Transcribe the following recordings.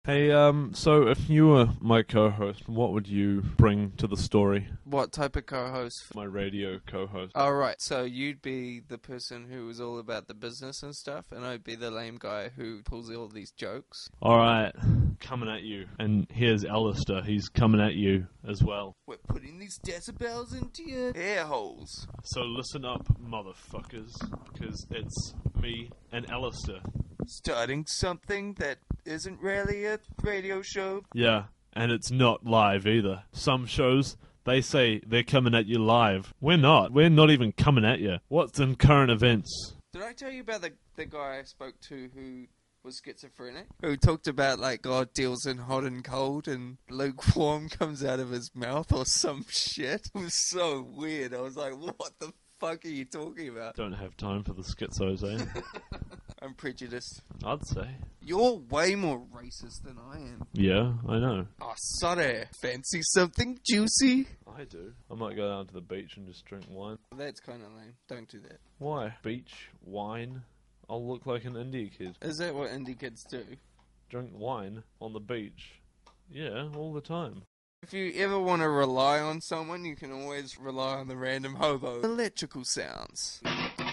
Hey, so if you were my co-host, what would you bring to the story? What type of co-host? My radio co-host. Oh, right. So you'd be the person who was all about the business and stuff, and I'd be the lame guy who pulls all these jokes. Alright, coming at you. And here's Alistair, he's coming at you as well. We're putting these decibels into your air holes. So listen up, motherfuckers, because it's me and Alistair. Starting something that isn't really a radio show. Yeah, and it's not live either. Some shows, they say they're coming at you live. We're not. We're not even coming at you. What's in current events? Did I tell you about the guy I spoke to who was schizophrenic? Who talked about, like, God deals in hot and cold and lukewarm comes out of his mouth or some shit? It was so weird. I was like, what the fuck are you talking about? Don't have time for the schizos, eh? I'm prejudiced. I'd say. You're way more racist than I am. Yeah, I know. Oh, sorry. Fancy something juicy? I do. I might go down to the beach and just drink wine. That's kind of lame. Don't do that. Why? Beach, wine. I'll look like an indie kid. Is that what indie kids do? Drink wine on the beach. Yeah, all the time. If you ever want to rely on someone, you can always rely on the random hobo. Electrical sounds.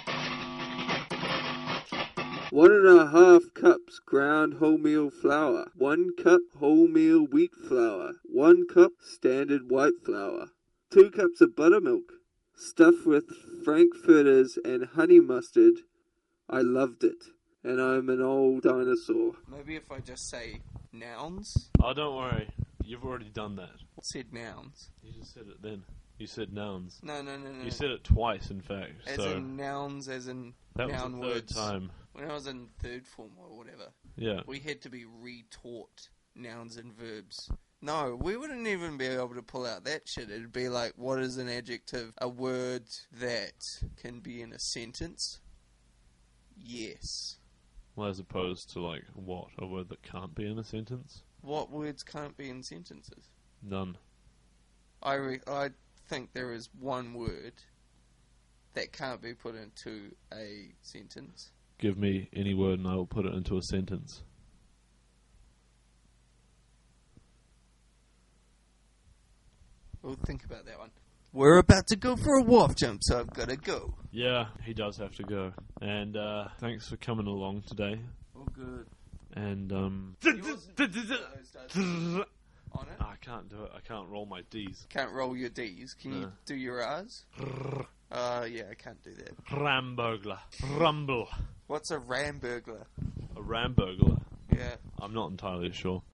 1.5 cups ground wholemeal flour. 1 cup wholemeal wheat flour. 1 cup standard white flour. 2 cups of buttermilk. Stuffed with frankfurters and honey mustard. I loved it. And I'm an old dinosaur. Maybe if I just say nouns? Oh, don't worry. You've already done that. Said nouns. You just said it then. You said nouns. No. You said it twice, in fact. As so in nouns, as in that was noun the third words. time. When I was in third form or whatever, Yeah. we had to be retaught nouns and verbs. No, we wouldn't even be able to pull out that shit. It'd be like, what is an adjective? A word that can be in a sentence? Yes. Well, as opposed to, like, what? A word that can't be in a sentence? What words can't be in sentences? None. I think there is one word that can't be put into a sentence. Give me any word and I will put it into a sentence. We'll think about that one. We're about to go for a wharf jump, so I've got to go. Yeah, he does have to go. And thanks for coming along today. Oh, good. And On it? I can't do it. I can't roll my D's. Can't roll your D's. Can you No. do your R's? Yeah, I can't do that. Ramburglar. Rumble. What's a ramburglar? A ramburglar. Yeah. I'm not entirely sure.